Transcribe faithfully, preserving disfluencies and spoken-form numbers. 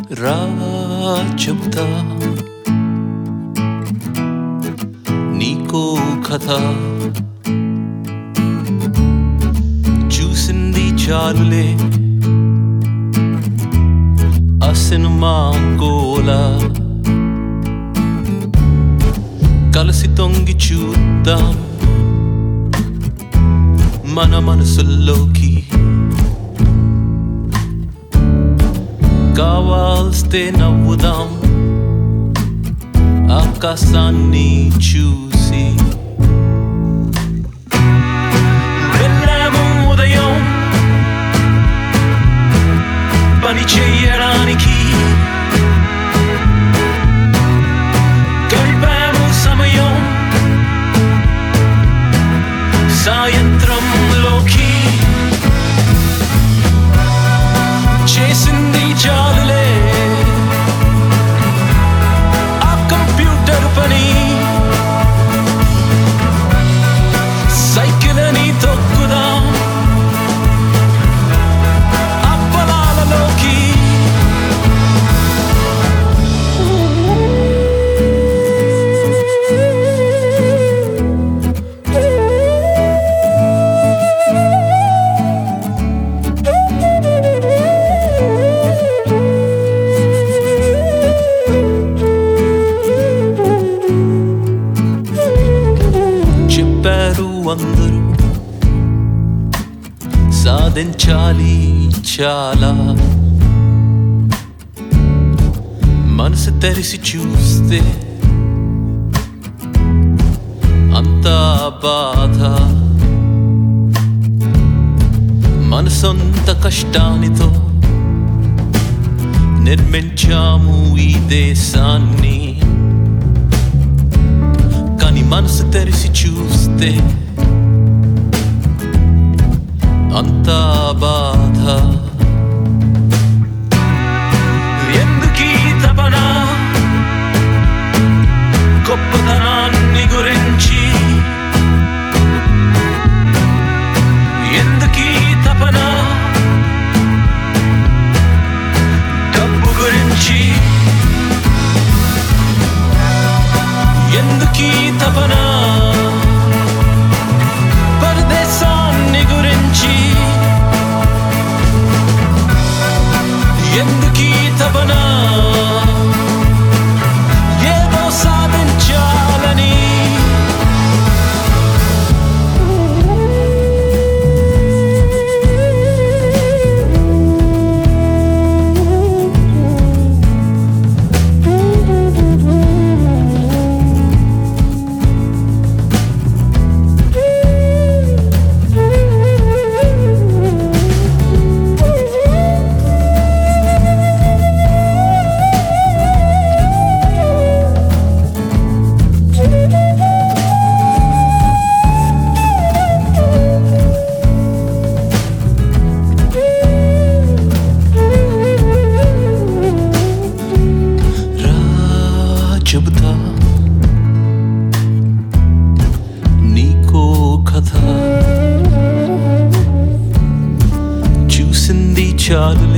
రా చెబుతా నీకో కథ, చూసింది చాలులే ఆ సినిమా గోల, కలిసి తొంగి చూద్దాం మన మనసుల్లోకి, కావాల్స్తే నవ్వుదాం ఆకాశాన్ని చూసి. వెళ్ళాము ఉదయం పని చెయ్యడానికి, గడిపాము సమయం సాయంత్రంలోకి, చేసింది చాలులే ఆ కంప్యూటర్ పని, సైకిల్ అని తొక్కుదాం ఆ పొలాలలోకి. అందరూ సాధించాలి చాలా, మనసు తెరిసి చూస్తే అంతా బాధ, మన సొంత కష్టానితో నిర్మించాము ఈ దేశాన్ని, కానీ మనసు తెరిసి చూస్తే అంతా బాధ. ఎందుకీ తపన గొప్పతనాన్ని గురించి, ఎందుకీ తపన డబ్బు గురించి, ఎందుకీ తపన పరదేశాన్ని గురించి, ఎందుకీ తపన ఏదో సాధించాలని. చెబుతా నీకో కథ, చూసింది చాలు